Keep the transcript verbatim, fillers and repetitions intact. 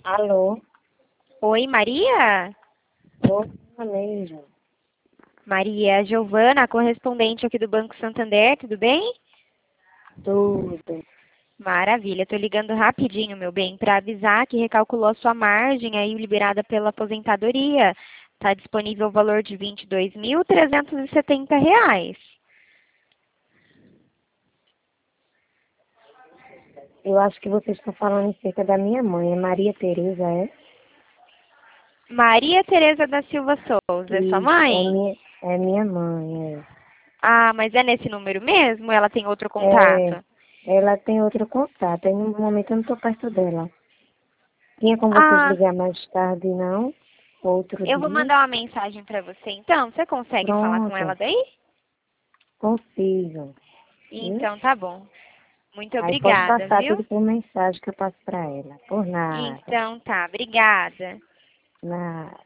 Alô? Oi, Maria? Oi, mesmo. Maria Giovana, correspondente aqui do Banco Santander, tudo bem? Tudo. Maravilha, estou ligando rapidinho, meu bem, para avisar que recalculou a sua margem aí liberada pela aposentadoria. Está disponível o valor de vinte e dois mil trezentos e setenta reais. Eu acho que vocês estão falando em cerca da minha mãe. É Maria Tereza, é? Maria Tereza da Silva Souza, é sua Isso, é mãe? minha, é minha mãe, Ah, mas é nesse número mesmo? Ou ela tem outro é. É, contato? ela tem outro contato. Aí no momento eu não estou perto dela. Tinha como vocês Ah, ligar mais tarde, não? Outro eu vou dia? mandar uma mensagem para você então. Você consegue falar com ela Pronto, daí? consigo. Viu? Então tá bom. Muito Aí pode obrigada, passar viu? tudo por mensagem que eu passo para ela. Por nada. Então tá, obrigada. Nada.